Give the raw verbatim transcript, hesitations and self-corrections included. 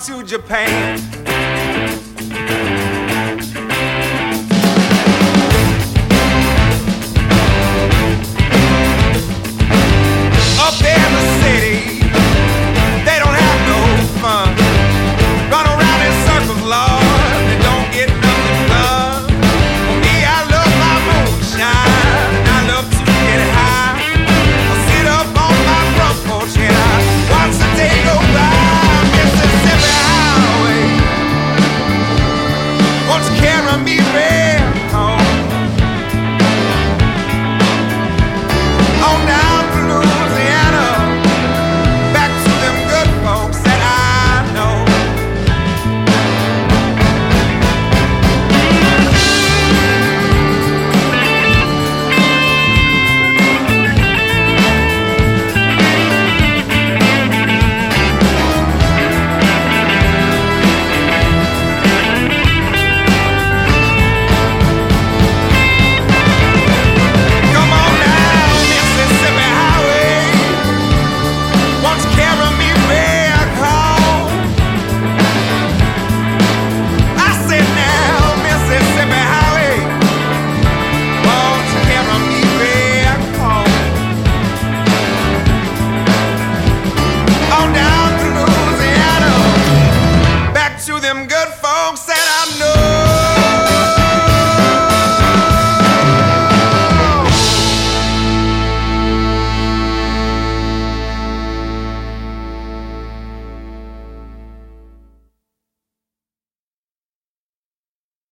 to Japan. Up there in the city, they don't have no fun. Run around in circles, Lord, they don't get nothing done. For me, I love my moonshine, and I love to get high. I sit up on my front porch and I watch the day go by. Mississippi Highway, won't you carry me